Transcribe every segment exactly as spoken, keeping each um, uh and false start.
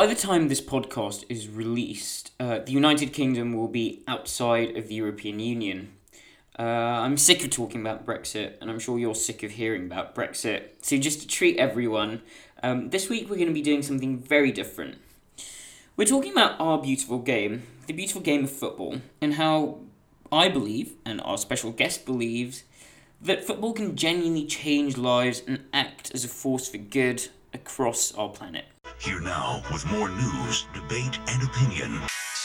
by the time this podcast is released, uh, the United Kingdom will be outside of the European Union. Uh, I'm sick of talking about Brexit, and I'm sure you're sick of hearing about Brexit. So just to treat everyone, um, this week we're going to be doing something very different. We're talking about our beautiful game, the beautiful game of football, and how I believe, and our special guest believes, that football can genuinely change lives and act as a force for good across our planet. Here now with more news, debate, and opinion.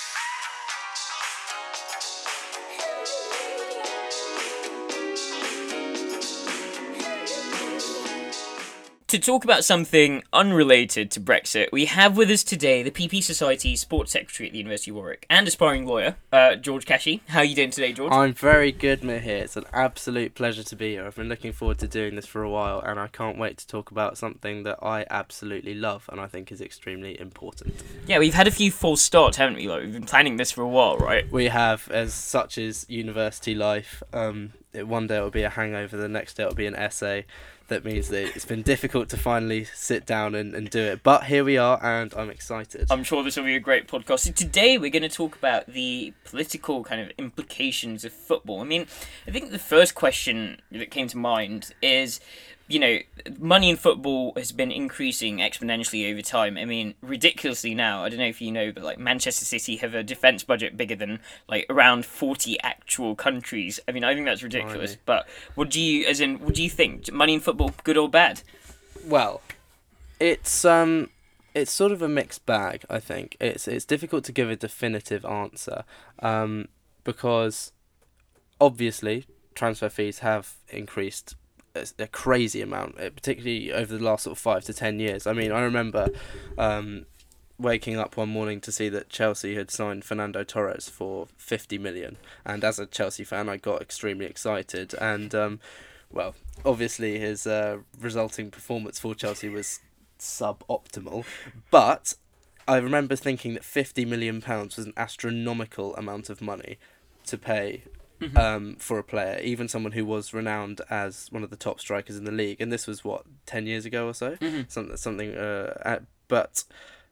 To talk about something unrelated to Brexit, we have with us today the P P Society Sports Secretary at the University of Warwick and aspiring lawyer, uh, George Cashy. How are you doing today, George? I'm very good, Mihir. It's an absolute pleasure to be here. I've been looking forward to doing this for a while, and I can't wait to talk about something that I absolutely love and I think is extremely important. Yeah, we've had a few false starts, haven't we? Like, we've been planning this for a while, right? We have, as such is university life. Um, it, one day it'll be a hangover, the next day it'll be an essay. That means that it's been difficult to finally sit down and, and do it. But here we are, and I'm excited. I'm sure this will be a great podcast. So today we're going to talk about the political kind of implications of football. I mean, I think the first question that came to mind is, you know, money in football has been increasing exponentially over time. I mean, ridiculously now. I don't know if you know, but like Manchester City have a defence budget bigger than like around forty actual countries. I mean, I think that's ridiculous. Blimey. But what do you, as in, what do you think? Money in football, good or bad? Well, it's um, it's sort of a mixed bag. I think it's it's difficult to give a definitive answer, um, because obviously transfer fees have increased a, a crazy amount, uh, particularly over the last sort of five to ten years. I mean, I remember um, waking up one morning to see that Chelsea had signed Fernando Torres for fifty million, and as a Chelsea fan, I got extremely excited. And um, well, obviously his uh, resulting performance for Chelsea was suboptimal, but I remember thinking that fifty million pounds was an astronomical amount of money to pay Mm-hmm. um, for a player, even someone who was renowned as one of the top strikers in the league. And this was, what, ten years ago or so? Mm-hmm. Something, something. Uh, at, but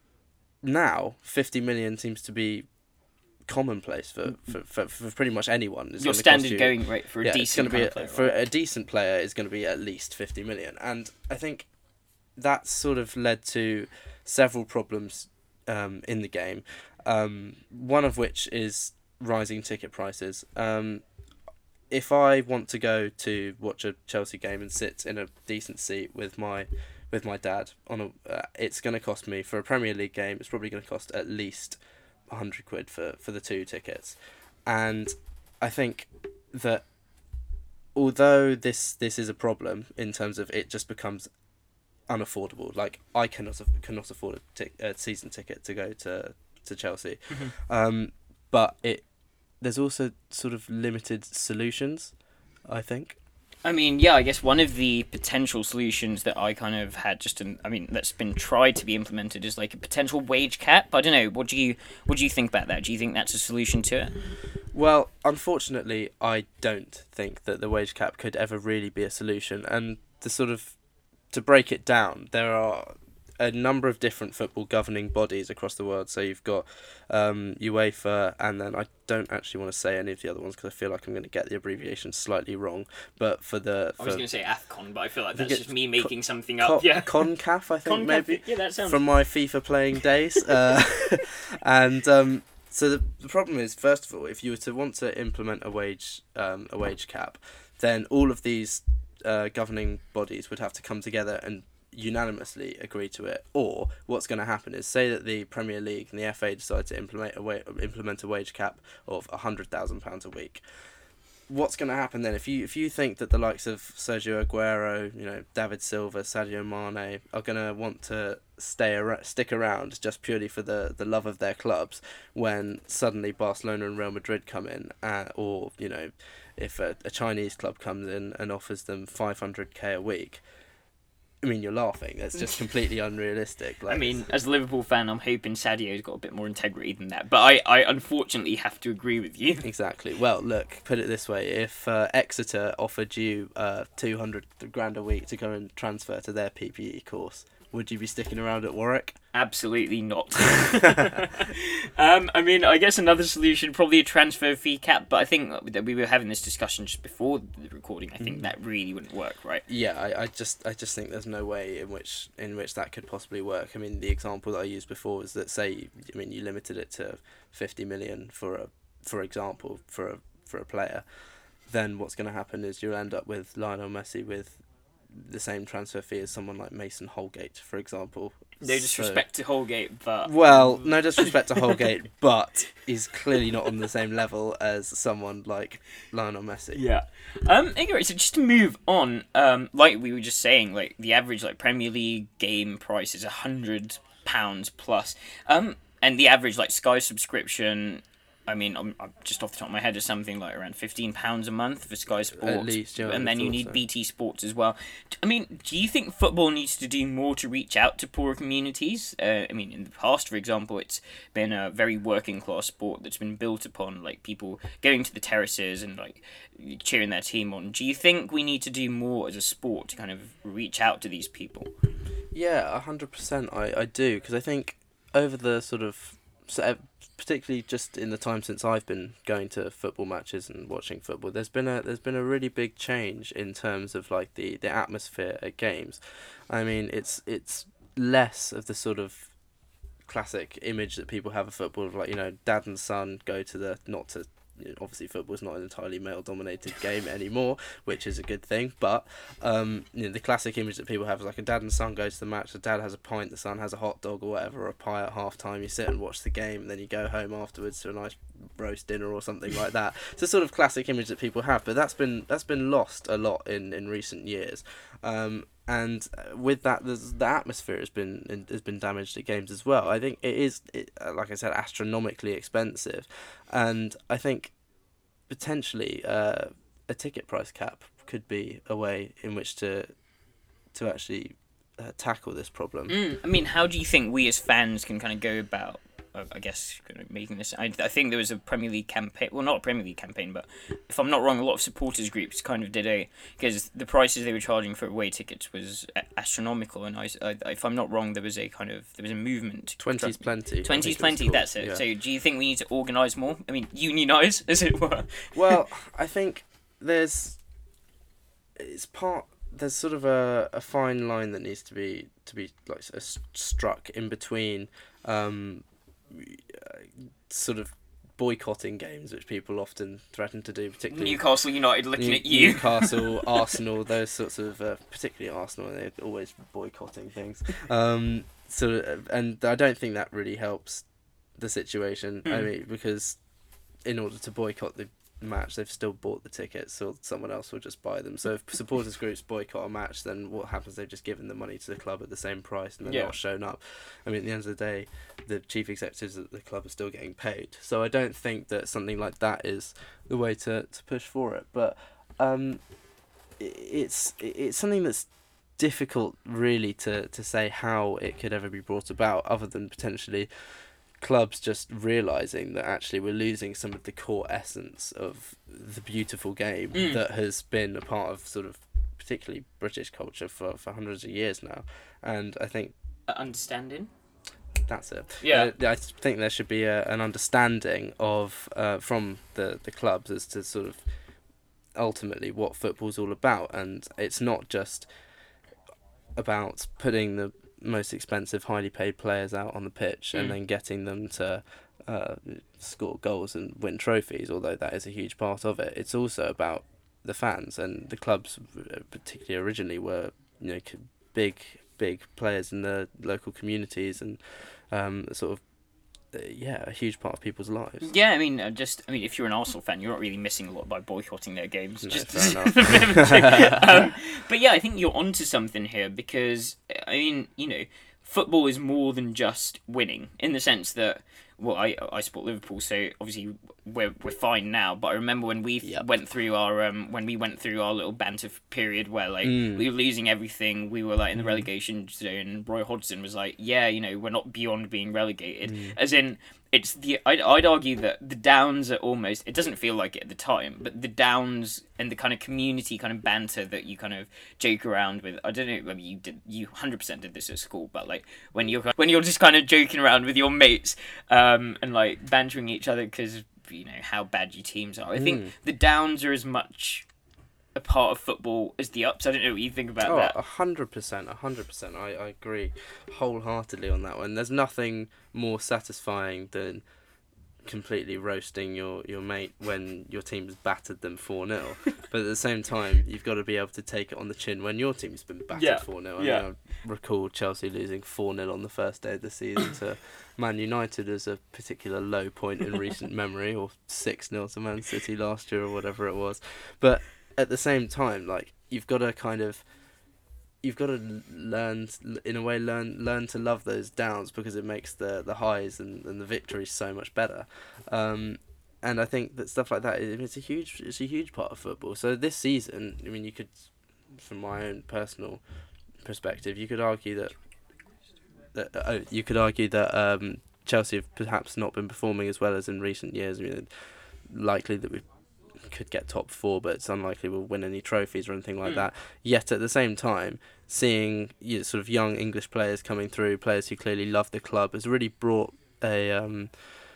now, fifty million seems to be commonplace for, for, for, for pretty much anyone. It's Your gonna standard cost you, going rate for a yeah, decent it's gonna be a, kind of for player, right? a decent player is going to be at least fifty million. And I think that's sort of led to several problems um, in the game, um, one of which is rising ticket prices. Um, if I want to go to watch a Chelsea game and sit in a decent seat with my with my dad on a, uh, it's going to cost me for a Premier League game. It's probably going to cost at least a hundred quid for for the two tickets, and I think that although this this is a problem in terms of it just becomes unaffordable. Like I cannot cannot afford a, tic- a season ticket to go to to Chelsea, Mm-hmm. um, but it. There's also sort of limited solutions, I think. I mean, yeah, I guess one of the potential solutions that I kind of had just, in, I mean, that's been tried to be implemented is like a potential wage cap. I don't know. What do you what do you think about that? Do you think that's a solution to it? Well, unfortunately, I don't think that the wage cap could ever really be a solution. And to sort of to break it down, there are a number of different football governing bodies across the world. So you've got um, UEFA, and then I don't actually want to say any of the other ones because I feel like I'm going to get the abbreviation slightly wrong. But for the for I was going to say AFCON, but I feel like that's think just it's me making something Co- up. Yeah, CONCAF, I think CONCACAF, maybe yeah, that sounds. from my FIFA playing days. Uh, and um, so the the problem is, first of all, if you were to want to implement a wage um, a wage cap, then all of these uh, governing bodies would have to come together and unanimously agree to it. Or what's going to happen is, say that the Premier League and the F A decide to implement a wa- implement a wage cap of a hundred thousand pounds a week. What's going to happen then if you if you think that the likes of Sergio Aguero, you know, David Silva, Sadio Mane are going to want to stay ar- stick around just purely for the, the love of their clubs, when suddenly Barcelona and Real Madrid come in, uh, or you know, if a, a Chinese club comes in and offers them five hundred k a week, I mean, you're laughing. That's just completely unrealistic. Like, I mean, as a Liverpool fan, I'm hoping Sadio's got a bit more integrity than that. But I, I unfortunately have to agree with you. exactly. Well, look, put it this way: if uh, Exeter offered you uh, two hundred grand a week to go and transfer to their P P E course, would you be sticking around at Warwick? Absolutely not. um, I mean, I guess another solution, probably a transfer fee cap, but I think that we were having this discussion just before the recording. I think mm. that really wouldn't work, right? Yeah, I, I just I just think there's no way in which in which that could possibly work. I mean, the example that I used before was that, say, I mean, you limited it to fifty million for a, for example, for a for a player. Then what's going to happen is you'll end up with Lionel Messi with the same transfer fee as someone like Mason Holgate, for example. No disrespect so, to Holgate, but... Well, no disrespect to Holgate, but he's clearly not on the same level as someone like Lionel Messi. Yeah. Um, anyway, so just to move on, um, like we were just saying, like the average like Premier League game price is one hundred pounds plus. Um, and the average like Sky subscription... I mean, I'm, I'm just off the top of my head, is something like around fifteen pounds a month for Sky Sports. At least, yeah. And then you need so. B T Sports as well. I mean, do you think football needs to do more to reach out to poorer communities? Uh, I mean, in the past, for example, it's been a very working class sport that's been built upon, like, people going to the terraces and, like, cheering their team on. Do you think we need to do more as a sport to kind of reach out to these people? Yeah, one hundred percent I, I do, because I think over the sort of... So, particularly just in the time since I've been going to football matches and watching football, there's been a there's been a really big change in terms of like the, the atmosphere at games. I mean, it's it's less of the sort of classic image that people have of football, of like, you know, dad and son go to the, not to, you know, obviously football's not an entirely male-dominated game anymore, which is a good thing, but um, you know, the classic image that people have is like a dad and son go to the match, the dad has a pint, the son has a hot dog or whatever, or a pie at half-time, you sit and watch the game, and then you go home afterwards to a nice roast dinner or something like that. It's a sort of classic image that people have, but that's been that's been lost a lot in, in recent years. Um, and with that, the atmosphere has been has been damaged at games as well. I think it is, it, like I said, astronomically expensive, and I think potentially uh, a ticket price cap could be a way in which to to actually uh, tackle this problem. Mm, I mean, how do you think we as fans can kind of go about, uh, I guess, making this... I, I think there was a Premier League campaign... Well, not a Premier League campaign, but if I'm not wrong, a lot of supporters groups kind of did a... Because the prices they were charging for away tickets was astronomical, and I, I, if I'm not wrong, there was a kind of... There was a movement... twenty's plenty. twenty's plenty, that's it. Yeah. So do you think we need to organise more? I mean, unionise, as it were? Well, I think there's... It's part... There's sort of a, a fine line that needs to be to be like uh, struck in between um, sort of boycotting games, which people often threaten to do, particularly Newcastle United looking New, at you. Newcastle, Arsenal, those sorts of, uh, particularly Arsenal, they're always boycotting things. Um, so, and I don't think that really helps the situation. Mm. I mean, because in order to boycott the match, they've still bought the tickets, so someone else will just buy them. So if supporters groups boycott a match, then what happens? They've just given the money to the club at the same price, and they're yeah. not shown up. I mean, at the end of the day, the chief executives at the club are still getting paid. So I don't think that something like that is the way to, to push for it. But um, it's it's something that's difficult, really, to to say how it could ever be brought about, other than potentially clubs just realising that actually we're losing some of the core essence of the beautiful game mm. that has been a part of sort of particularly British culture for, for hundreds of years now. And I think... Uh, understanding? That's it. Yeah. Uh, I think there should be a, an understanding of uh, from the, the clubs as to sort of ultimately what football's all about. And it's not just about putting the most expensive, highly paid players out on the pitch mm. and then getting them to uh, score goals and win trophies, although that is a huge part of it. It's also about the fans, and the clubs, particularly originally, were, you know, big, big players in the local communities, and um, sort of, uh, yeah, a huge part of people's lives. Yeah, I mean, uh, just, I mean, if you're an Arsenal fan, you're not really missing a lot by boycotting their games. No, just fair enough. um, but yeah, I think you're onto something here, because, I mean, you know, football is more than just winning, in the sense that well, I I support Liverpool, so obviously we're we're fine now. But I remember when we Yep. went through our um when we went through our little banter period where like Mm. we were losing everything, we were like in the relegation zone. And Roy Hodgson was like, "Yeah, you know, we're not beyond being relegated." Mm. As in, it's the I'd I'd argue that the Downs are almost. It doesn't feel like it at the time, but the Downs and the kind of community kind of banter that you kind of joke around with. I don't know whether you did. You one hundred percent did this at school, but like when you're when you're just kind of joking around with your mates, um, and like bantering each other because you know how bad your teams are. I think Mm. the Downs are as much a part of football as the ups. I don't know what you think about Oh, that. a hundred percent, a hundred percent. I I agree wholeheartedly on that one. There's nothing more satisfying than completely roasting your, your mate when your team's battered them four nil. But at the same time, you've got to be able to take it on the chin when your team's been battered Yeah, four nil. I yeah. mean, I recall Chelsea losing four nil on the first day of the season to Man United as a particular low point in recent memory, or six nil to Man City last year or whatever it was. But at the same time, like, you've got to kind of you've got to learn, in a way, learn learn to love those downs, because it makes the the highs and, and the victories so much better. Um, and I think that stuff like that, it's a huge it's a huge part of football. So this season, I mean, you could, from my own personal perspective, you could argue that that oh, you could argue that um, Chelsea have perhaps not been performing as well as in recent years. I mean, likely that we could get top four, but it's unlikely we'll win any trophies or anything like Mm. that. Yet at the same time, seeing, you know, sort of young English players coming through, players who clearly love the club, has really brought a um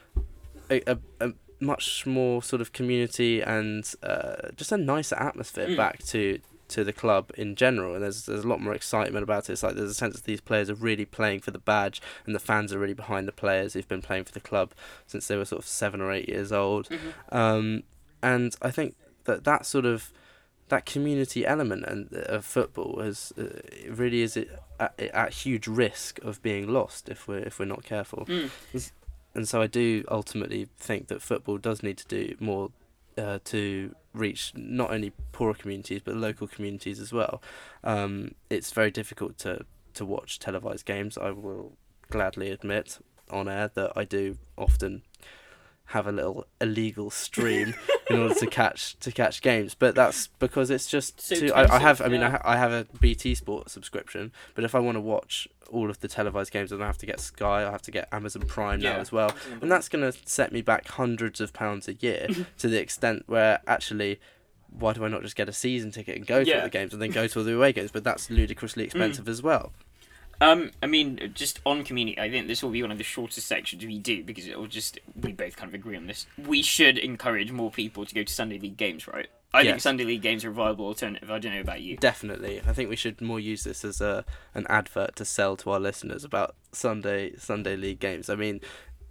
a, a, a much more sort of community and uh, just a nicer atmosphere Mm. back to to the club in general. And there's there's a lot more excitement about it. It's like there's a sense that these players are really playing for the badge, and the fans are really behind the players who've been playing for the club since they were sort of seven or eight years old. Mm-hmm. Um, and I think that that sort of that community element and of football is uh, it really is at, at huge risk of being lost if we're if we're not careful. Mm. And so I do ultimately think that football does need to do more uh, to reach not only poorer communities but local communities as well. Um, it's very difficult to to watch televised games. I will gladly admit on air that I do often have a little illegal stream in order to catch to catch games, but that's because it's just So too, I, I have I expensive, mean yeah. I, ha- I have a B T Sport subscription, but if I want to watch all of the televised games, then I have to get Sky, I have to get Amazon Prime now Yeah. as well, and that's going to set me back hundreds of pounds a year to the extent where actually, why do I not just get a season ticket and go to Yeah. all the games and then go to all the away games? But that's ludicrously expensive as well. Um, I mean, just on community, I think this will be one of the shortest sections we do because it will just we both kind of agree on this. We should encourage more people to go to Sunday League games, right? I think Yes. Sunday League games are a viable alternative. I don't know about you. Definitely, I think we should more use this as a an advert to sell to our listeners about Sunday Sunday League games. I mean,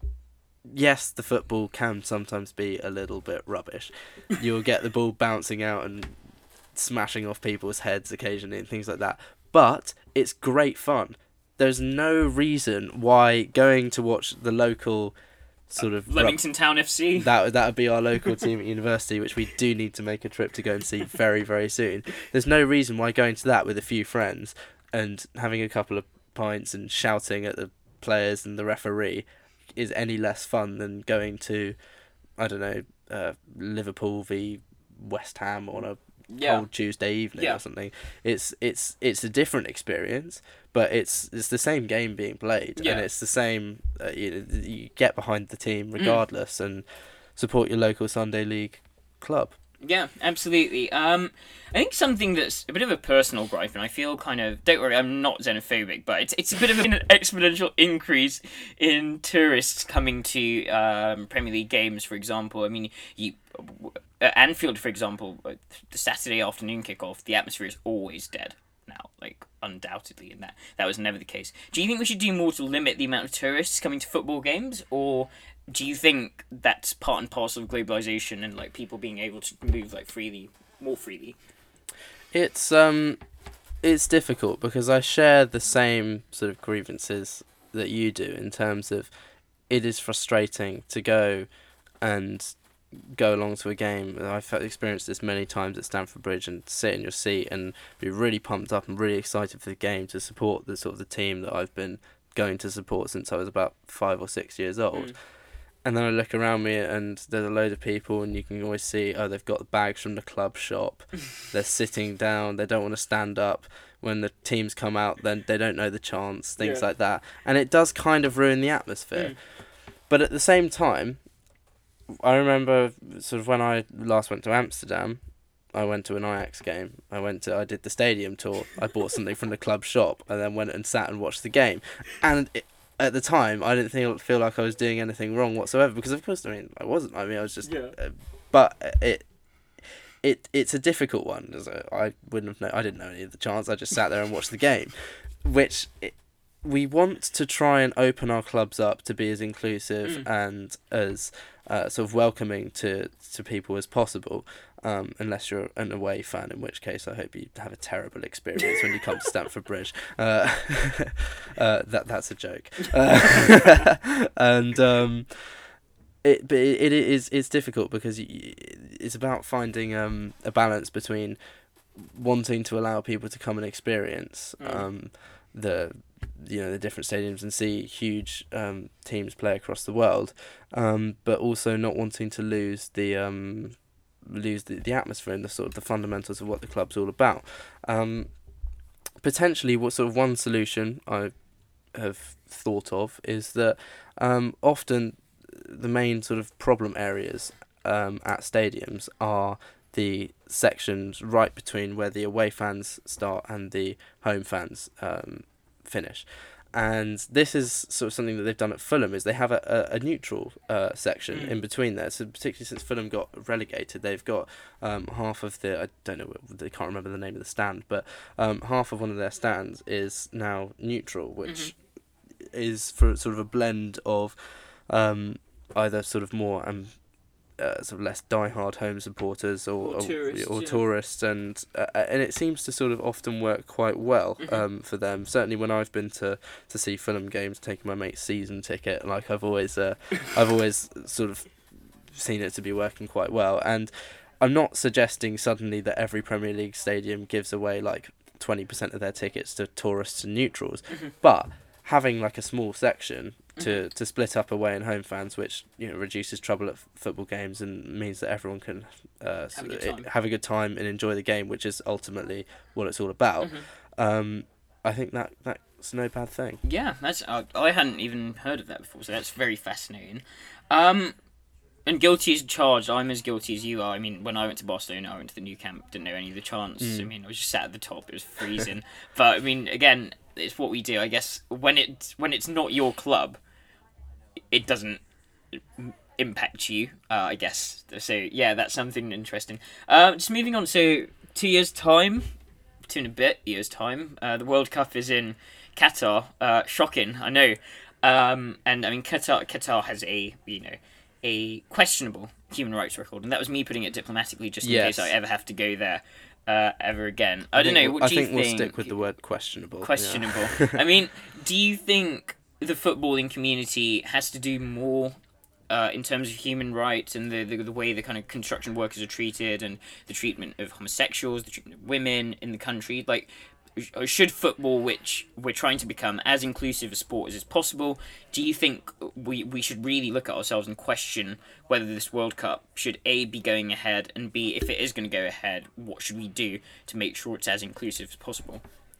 yes, the football can sometimes be a little bit rubbish. You'll get the ball bouncing out and smashing off people's heads occasionally and things like that. But it's great fun. There's no reason why going to watch the local sort of rub- Leamington Town F C. that that would be our local team at university, which we do need to make a trip to go and see very, very soon. There's no reason why going to that with a few friends and having a couple of pints and shouting at the players and the referee is any less fun than going to, I don't know, uh, Liverpool v West Ham on a Yeah. cold Tuesday evening Yeah. or something. It's it's it's a different experience, but it's it's the same game being played, Yeah. and it's the same. Uh, you, you get behind the team Mm. regardless, and support your local Sunday League club. Yeah, absolutely. Um, I think something that's a bit of a personal gripe, and I feel kind of, don't worry, I'm not xenophobic, but it's it's a bit of an exponential increase in tourists coming to um, Premier League games, for example. I mean, you at Anfield, for example, the Saturday afternoon kickoff, the atmosphere is always dead now, like undoubtedly, and that that was never the case. Do you think we should do more to limit the amount of tourists coming to football games, or do you think that's part and parcel of globalization and like people being able to move like freely, more freely? It's um, it's difficult because I share the same sort of grievances that you do in terms of it is frustrating to go and go along to a game. I've experienced this many times at Stamford Bridge and sit in your seat and be really pumped up and really excited for the game to support the sort of the team that I've been going to support since I was about five or six years old. Mm. and then I look around me and there's a load of people, and you can always see, oh, they've got the bags from the club shop. They're sitting down. They don't want to stand up. When the teams come out, then they don't know the chants, things Yeah. like that. And it does kind of ruin the atmosphere. Mm. But at the same time, I remember sort of when I last went to Amsterdam, I went to an Ajax game. I went to, I did the stadium tour. I bought something from the club shop and then went and sat and watched the game. And it, at the time, I didn't think feel like I was doing anything wrong whatsoever, because of course, I mean, I wasn't. I mean, I was just. Yeah. Uh, but it, it, it's a difficult one. As a, I wouldn't have known. I didn't know any of the chants. I just sat there and watched the game, which. It, we want to try and open our clubs up to be as inclusive Mm. and as uh, sort of welcoming to, to people as possible, um, unless you're an away fan, in which case I hope you have a terrible experience when you come to Stamford Bridge. Uh, uh, that that's a joke. Uh, and um, it but it, it is it's difficult because y- it's about finding um, a balance between wanting to allow people to come and experience Mm. um, the you know the different stadiums and see huge um, teams play across the world, um, but also not wanting to lose the um, lose the, the atmosphere and the sort of the fundamentals of what the club's all about. Um, potentially, what sort of one solution I have thought of is that um, often the main sort of problem areas um, at stadiums are the sections right between where the away fans start and the home fans um, finish. And this is sort of something that they've done at Fulham, is they have a, a, a neutral uh, section Mm. in between there. So particularly since Fulham got relegated, they've got um, half of the, I don't know, they can't remember the name of the stand, but um, half of one of their stands is now neutral, which is for sort of a blend of um, either sort of more um, uh, sort of less diehard home supporters or Or tourists, or yeah. tourists, and uh, and it seems to sort of often work quite well Mhm. um, for them. Certainly when I've been to, to see Fulham games, taking my mate's season ticket, like I've always uh, I've always sort of seen it to be working quite well. And I'm not suggesting suddenly that every Premier League stadium gives away like twenty percent of their tickets to tourists and neutrals, Mhm. but having like a small section to, Mhm. to split up away and home fans, which you know reduces trouble at f- football games and means that everyone can uh, Have a good it- time. have a good time and enjoy the game, which is ultimately what it's all about. Mhm. Um, I think that that's no bad thing. Yeah, that's uh, I hadn't even heard of that before, so that's very fascinating. Um, and guilty as charged. I'm as guilty as you are. I mean, when I went to Barcelona, I went to the new camp, didn't know any of the chants. Mm. I mean, I was just sat at the top. It was freezing. But I mean, again, it's what we do. I guess when it when it's not your club, it doesn't impact you. Uh, I guess. So yeah, that's something interesting. Uh, just moving on. So two years time, two and a bit years time. Uh, the World Cup is in Qatar. Uh, shocking, I know. Um, and I mean, Qatar Qatar has a you know a questionable human rights record, and that was me putting it diplomatically, just in Yes. case I ever have to go there uh, ever again. I, don't think know. we'll- What I do you think we'll stick with the word questionable. yeah. questionable? I mean, do you think the footballing community has to do more uh, in terms of human rights and the, the the way the kind of construction workers are treated and the treatment of homosexuals, the treatment of women in the country? Like, sh- should football, which we're trying to become as inclusive a sport as is possible, do you think we, we should really look at ourselves and question whether this World Cup should A, be going ahead, and B, if it is going to go ahead, what should we do to make sure it's as inclusive as possible?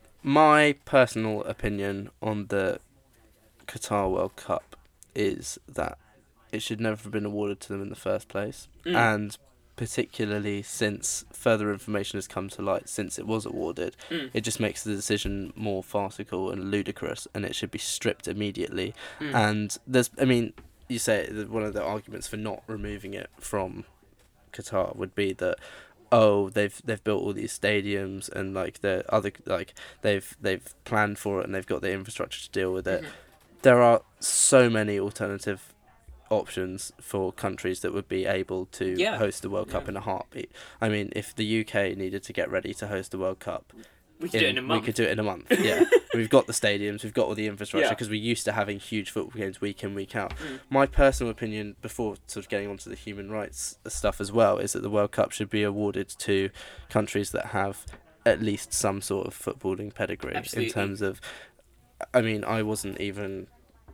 My personal opinion on the Qatar World Cup is that it should never have been awarded to them in the first place, Mm. and particularly since further information has come to light since it was awarded, Mm. it just makes the decision more farcical and ludicrous, and it should be stripped immediately. Mm. And there's, I mean, you say that one of the arguments for not removing it from Qatar would be that, oh, they've they've built all these stadiums and like the other like they've they've planned for it and they've got the infrastructure to deal with it. Mhm. There are so many alternative options for countries that would be able to Yeah. host the World Cup Yeah. in a heartbeat. I mean, if the U K needed to get ready to host the World Cup, We could do it in a month. we could do it in a month. Yeah, we've got the stadiums, we've got all the infrastructure, Yeah. because we're used to having huge football games week in, week out. Mm. My personal opinion, before sort of getting onto the human rights stuff as well, is that the World Cup should be awarded to countries that have at least some sort of footballing pedigree. Absolutely. In terms of, I mean, I wasn't even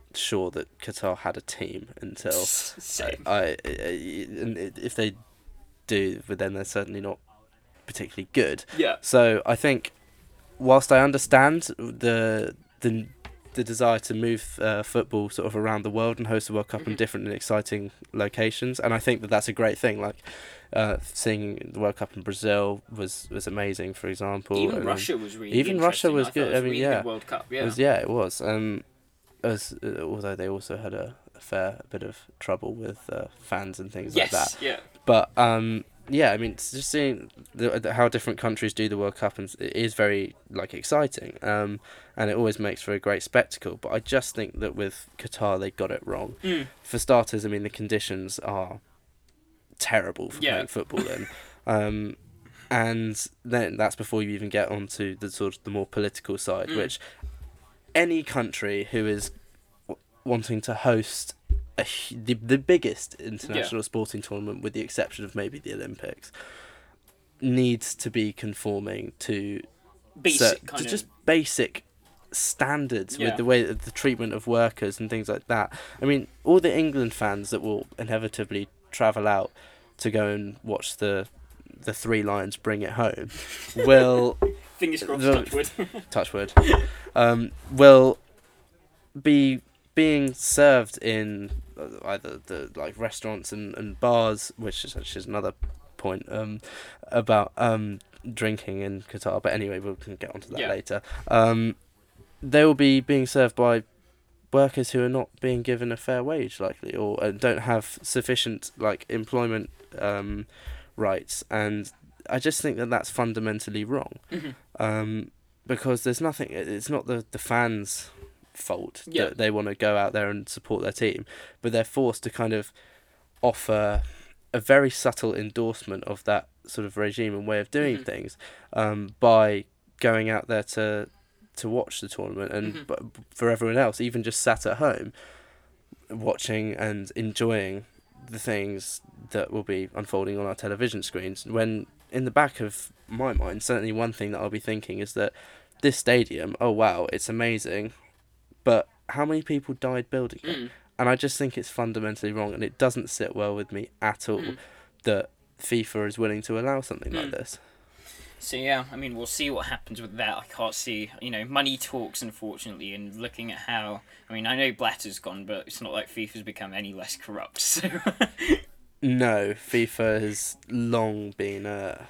sure that Qatar had a team until Same. I, I, and if they do, but then they're certainly not particularly good. Yeah. So I think, whilst I understand the the the desire to move uh, football sort of around the world and host the World Cup Mm-hmm. in different and exciting locations, and I think that that's a great thing. Like uh, seeing the World Cup in Brazil was, was amazing, for example. Even and Russia was really even Russia interesting. was I thought good. It was I mean, really yeah. good World Cup. Yeah. It was, yeah, it was. Um, as uh, although they also had a, a fair bit of trouble with uh, fans and things yes. like that. Yeah. But um, yeah, I mean, it's just seeing the, the, how different countries do the World Cup and it is very like exciting. Um, and it always makes for a great spectacle. But I just think that with Qatar, they got it wrong. Mm. For starters, I mean, the conditions are terrible for Yeah. playing football in. Um, and then that's before you even get onto the sort of the more political side, Mm. which any country who is w- wanting to host a, hu- the, the biggest international sporting tournament, with the exception of maybe the Olympics, needs to be conforming to, Basic cer- kind to of. just basic standards Yeah. with the way that the treatment of workers and things like that. I mean, all the England fans that will inevitably travel out to go and watch the the Three Lions bring it home will Fingers crossed. the- Touch wood. touch wood, um, will be being served in uh, either the like restaurants and, and bars, which is, which is another point um, about um, drinking in Qatar. But anyway, we can get onto that Yeah. later. Um, they will be being served by workers who are not being given a fair wage, likely, or uh, don't have sufficient like employment um, rights, and I just think that that's fundamentally wrong. Mhm. Um, because there's nothing. It's not the the fans' fault Yeah. that they want to go out there and support their team, but they're forced to kind of offer a very subtle endorsement of that sort of regime and way of doing Mhm. things um, by going out there to to watch the tournament, and Mhm. but for everyone else, even just sat at home watching and enjoying the things that will be unfolding on our television screens, when in the back of my mind, certainly one thing that I'll be thinking is that this stadium, oh wow, it's amazing, but how many people died building it? Mm. And I just think it's fundamentally wrong, and it doesn't sit well with me at all Mm. that FIFA is willing to allow something like Mm. this. So yeah, I mean, we'll see what happens with that. I can't see, you know, money talks, unfortunately, and looking at how, I mean, I know Blatter's gone, but it's not like FIFA's become any less corrupt, so... No, FIFA has long been a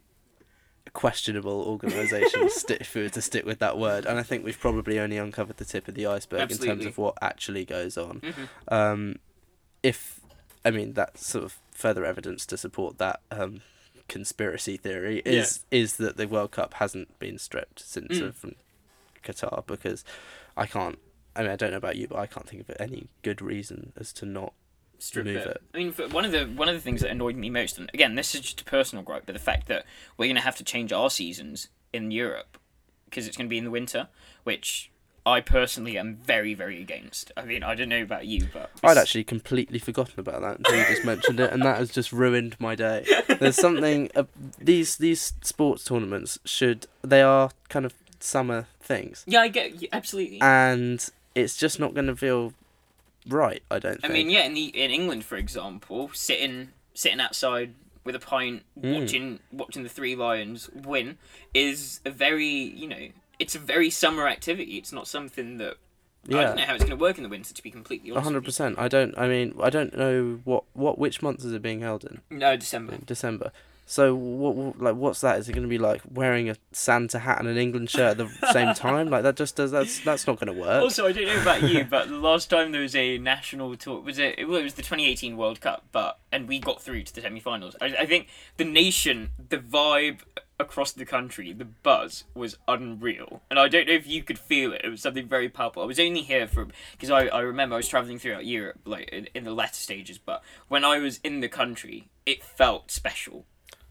questionable organisation, sti- if we were to stick with that word, and I think we've probably only uncovered the tip of the iceberg in terms Absolutely. of what actually goes on. Mhm. Um, if, I mean, that's sort of further evidence to support that um, conspiracy theory is is that the World Cup hasn't been stripped since Mm. uh, from Qatar, because I can't, I mean, I don't know about you, but I can't think of any good reason as to not Strip move it. it. I mean, for one of the one of the things that annoyed me most, and again, this is just a personal gripe, but the fact that we're going to have to change our seasons in Europe because it's going to be in the winter, which I personally am very, very against. I mean, I don't know about you, but I'd actually completely forgotten about that until you just mentioned it, and that has just ruined my day. There's something uh, these these sports tournaments should they are kind of summer things, yeah, I get yeah, absolutely. and it's just not going to feel right. I don't I think. mean, yeah, in the in England, for example, sitting sitting outside with a pint, Mm. watching watching the Three Lions win is a very you know it's a very summer activity. It's not something that I Yeah. don't know how it's going to work in the winter. To be completely A honest, hundred with percent. I don't. I mean, I don't know what what which month is it being held in? you. No, December. December. So what, what like what's that? Is it going to be like wearing a Santa hat and an England shirt at the same time? Like that just does that's that's not going to work. Also, I don't know about you, but the last time there was a national tour was it? Well, it was the twenty eighteen World Cup, but and we got through to the semi-finals. I, I think the nation, the vibe across the country, the buzz was unreal, and I don't know if you could feel it. It was something very palpable. I was only here for because I, I remember I was traveling throughout Europe, like in, in the latter stages, but when I was in the country, it felt special.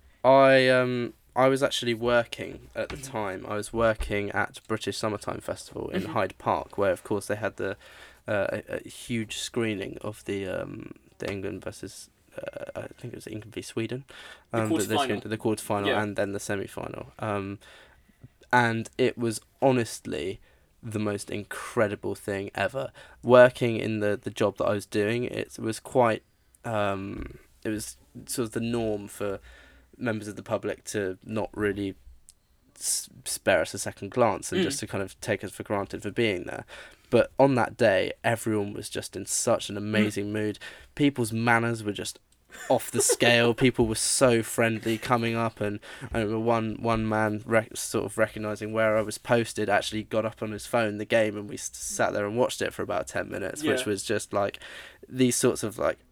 I um I was actually working at the time. I was working at British Summertime Festival in Mhm. Hyde Park, where of course they had the uh, a, a huge screening of the um the England versus uh, I think it was England v Sweden, The um, that they quarterfinal. screened- the quarterfinal Yeah. and then the semi final. Um, and it was honestly the most incredible thing ever. Working in the, the job that I was doing, it was quite, um, it was sort of the norm for members of the public to not really s- spare us a second glance and Mm. just to kind of take us for granted for being there. But on that day, everyone was just in such an amazing mm. mood. People's manners were just off the scale. People were so friendly coming up, and I remember one one man rec- sort of recognising where I was posted, actually got up on his phone the game, and we sat there and watched it for about ten minutes, yeah. which was just like these sorts of like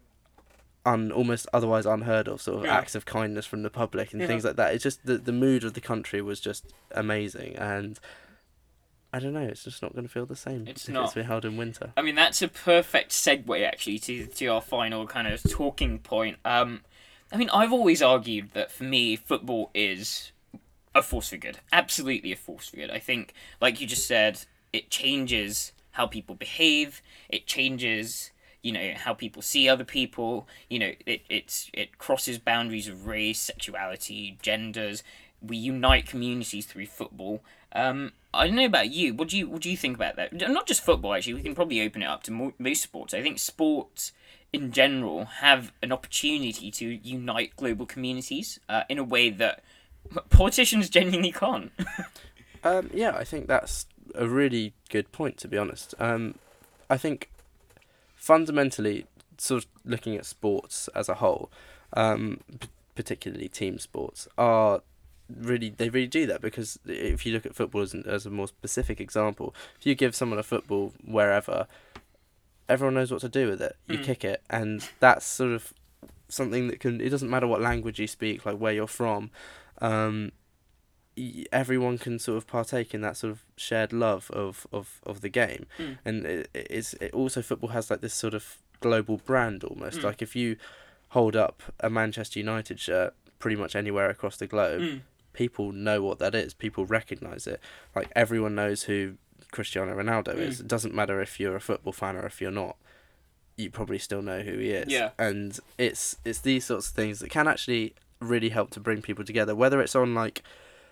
un almost otherwise unheard of sort of yeah. acts of kindness from the public and yeah. things like that. It's just the the mood of the country was just amazing, and I don't know, it's just not going to feel the same it's if not. it's been held in winter. I mean, that's a perfect segue, actually, to, to our final kind of talking point. Um, I mean, I've always argued that, for me, football is a force for good. Absolutely a force for good. I think, like you just said, it changes how people behave. It changes, you know, how people see other people. You know, it it's it crosses boundaries of race, sexuality, genders. We unite communities through football. Um, I don't know about you. What do you what do you think about that? Not just football, actually. We can probably open it up to more, most sports. I think sports in general have an opportunity to unite global communities uh, in a way that politicians genuinely can't. um, yeah, I think that's a really good point, to be honest. Um, I think fundamentally, sort of looking at sports as a whole, um, p- particularly team sports, are really they really do that, because if you look at football as, as a more specific example, if you give someone a football wherever, everyone knows what to do with it. You mm. kick it, and that's sort of something that can, it doesn't matter what language you speak, like where you're from, um, everyone can sort of partake in that sort of shared love of, of, of the game. Mm. And it, it's it also, football has like this sort of global brand almost. Mm. Like if you hold up a Manchester United shirt pretty much anywhere across the globe, mm. people know what that is. People recognise it. Like everyone knows who Cristiano Ronaldo mm. is. It doesn't matter if you're a football fan or if you're not. You probably still know who he is. Yeah. And it's it's these sorts of things that can actually really help to bring people together. Whether it's on like,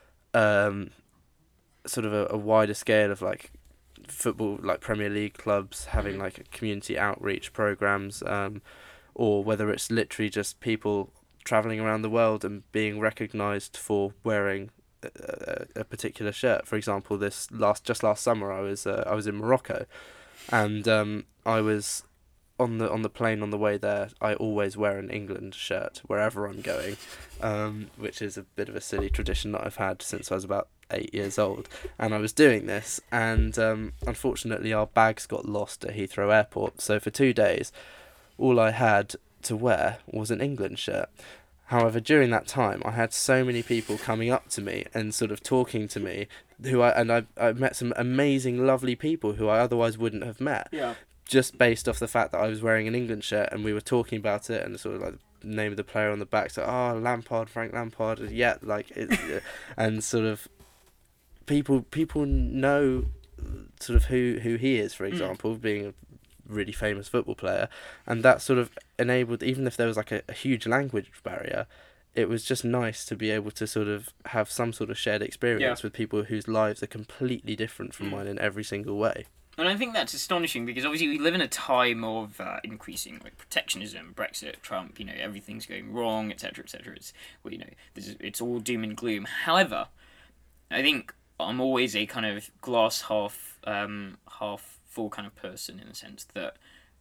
um, sort of a, a wider scale of like football, like Premier League clubs having mm. like community outreach programs, um, or whether it's literally just people traveling around the world and being recognised for wearing a, a, a particular shirt. For example, this last just last summer, I was uh, I was in Morocco, and um, I was on the on the plane on the way there. I always wear an England shirt wherever I'm going, um, which is a bit of a silly tradition that I've had since I was about eight years old. And I was doing this, and um, unfortunately, our bags got lost at Heathrow Airport. So for two days, all I had to wear was an England shirt. However, during that time, I had so many people coming up to me and sort of talking to me, who I and I I met some amazing, lovely people who I otherwise wouldn't have met. Yeah. Just based off the fact that I was wearing an England shirt, and we were talking about it, and sort of like the name of the player on the back, so oh Lampard, Frank Lampard, yeah, like it, and sort of people people know sort of who who he is, for example, mm. being a really famous football player, and that sort of enabled, even if there was like a, a huge language barrier, it was just nice to be able to sort of have some sort of shared experience yeah. with people whose lives are completely different from mm. mine in every single way. And I think that's astonishing, because obviously we live in a time of uh, increasing like protectionism, Brexit, Trump. You know, everything's going wrong, et cetera, et cetera. It's well, you know, this is, it's all doom and gloom. However, I think I'm always a kind of glass half um, half full kind of person, in the sense that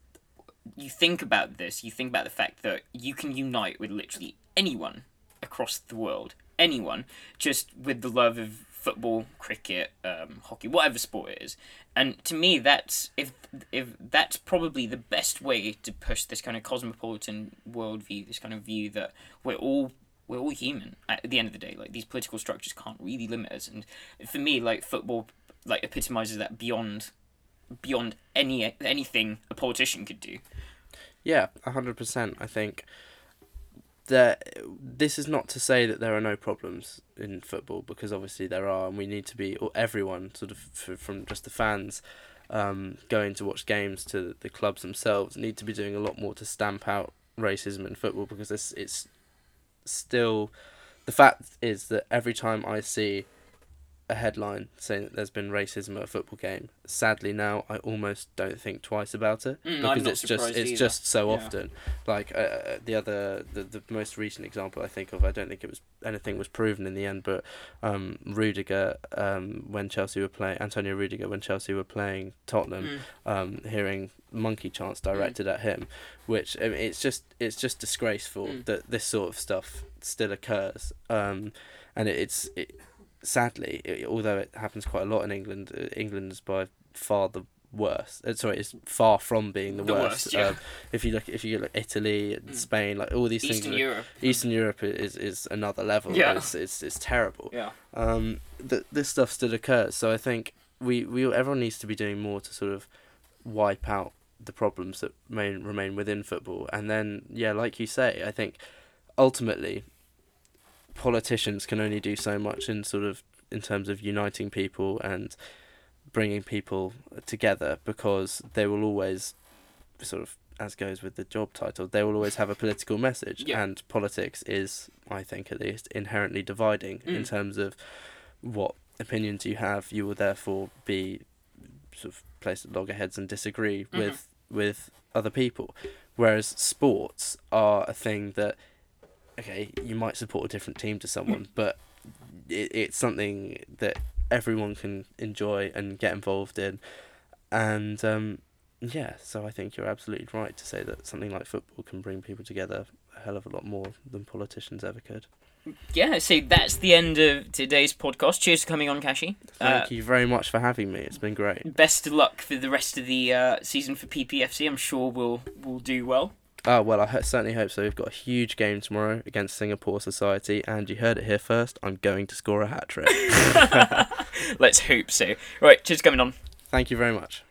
you think about this, you think about the fact that you can unite with literally anyone across the world, anyone, just with the love of football, cricket, um, hockey, whatever sport it is. And to me, that's if if that's probably the best way to push this kind of cosmopolitan worldview, this kind of view that we're all we're all human at the end of the day. Like, these political structures can't really limit us. And for me, like, football like epitomizes that beyond beyond any anything a politician could do. Yeah, a hundred percent. I think that this is not to say that there are no problems in football, because obviously there are, and we need to be, or everyone sort of from just the fans um, going to watch games to the clubs themselves, need to be doing a lot more to stamp out racism in football, because it's it's still, the fact is that every time I see a headline saying that there's been racism at a football game, sadly now I almost don't think twice about it Mm, I'm because not it's just surprised it's either. just so Yeah. often. Like uh, the other the, the most recent example I think of, I don't think it was anything was proven in the end, but um, Rudiger um, when Chelsea were playing Antonio Rudiger when Chelsea were playing Tottenham, Mm. um, hearing monkey chants directed at him, which I mean, it's just it's just disgraceful Mm. that this sort of stuff still occurs, um, and it, it's it, sadly, it, although it happens quite a lot in England, uh, England's by far the worst. Uh, sorry, it's far from being the, The worst. worst, yeah. Um, if you look, if you look at Italy and Mm. Spain, like all these Eastern things. Europe. Eastern Europe is is another level. Yeah. It's it's, it's terrible. Yeah. Um, th- this stuff still occurs, so I think we, we everyone needs to be doing more to sort of wipe out the problems that may remain within football, and then yeah, like you say, I think ultimately politicians can only do so much in sort of in terms of uniting people and bringing people together, because they will always sort of, as goes with the job title, they will always have a political message. Yeah. And politics is, I think at least, inherently dividing in Mm. terms of what opinions you have. You will therefore be sort of placed at loggerheads and disagree Mhm. with with other people, whereas sports are a thing that, okay, you might support a different team to someone, but it, it's something that everyone can enjoy and get involved in. And um, yeah, so I think you're absolutely right to say that something like football can bring people together a hell of a lot more than politicians ever could. Yeah, so that's the end of today's podcast. Cheers for coming on, Kashi. Thank Uh, you very much for having me. It's been great. Best of luck for the rest of the uh, season for P P F C. I'm sure we'll we'll do well. Oh, well, I ho- certainly hope so. We've got a huge game tomorrow against Singapore Society, and you heard it here first, I'm going to score a hat-trick. Let's hope so. Right, cheers for coming on. Thank you very much.